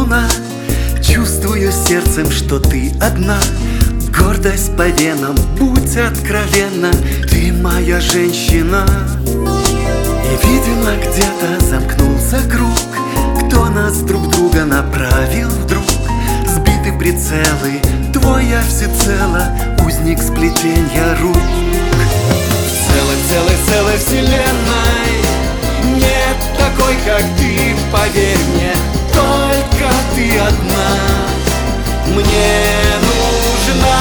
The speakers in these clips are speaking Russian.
луна. Чувствую сердцем, что ты одна. Гордость по венам, будь откровенна. Ты моя женщина. И, видимо, где-то замкнулся круг. Кто нас друг друга направил вдруг? Сбиты прицелы, твой я всецело, узник сплетенья рук. Целой вселенной нет такой, как ты, поверь мне, только ты одна мне нужна.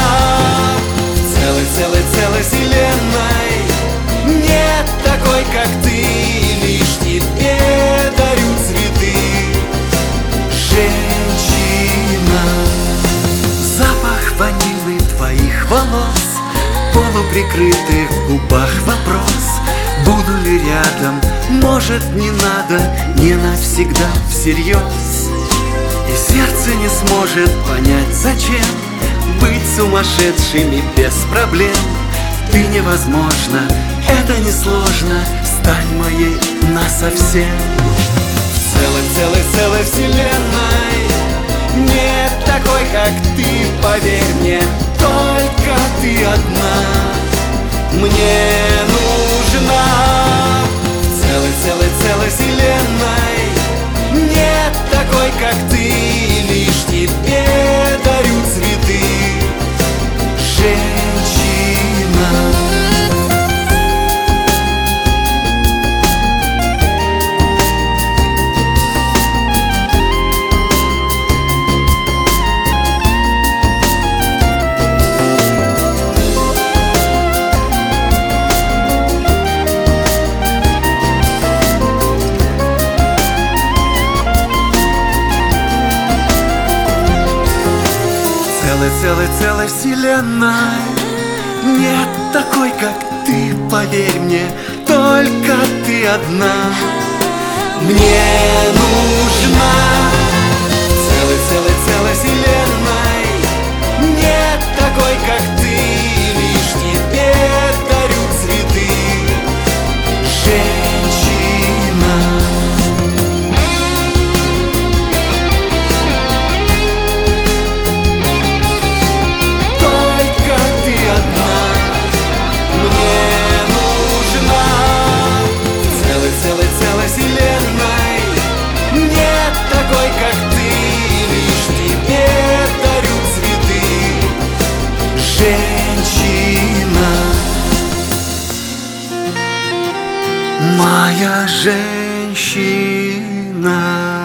Целой вселенной нет такой, как ты, лишь тебе дарю цветы, женщина. Запах ванильный твоих волос, полуприкрытых губах вопрос: буду ли рядом, может, не надо, не навсегда, всерьез. И сердце не сможет понять, зачем быть сумасшедшими без проблем. Ты невозможно, это несложно, стань моей насовсем. Целой вселенной нет такой, как ты, поверь мне, только ты одна мне нужна. Целой вселенной нет такой, как ты, лишь тебе дарю цветы, женщина. Целой вселенной нет такой, как ты, поверь мне, только ты одна мне нужна. Целой вселенной нет такой, как ты, лишь тебе дарю цветы, женщина. Целой вселенной нет такой, как ты, лишь тебе дарю цветы, женщина. Моя женщина.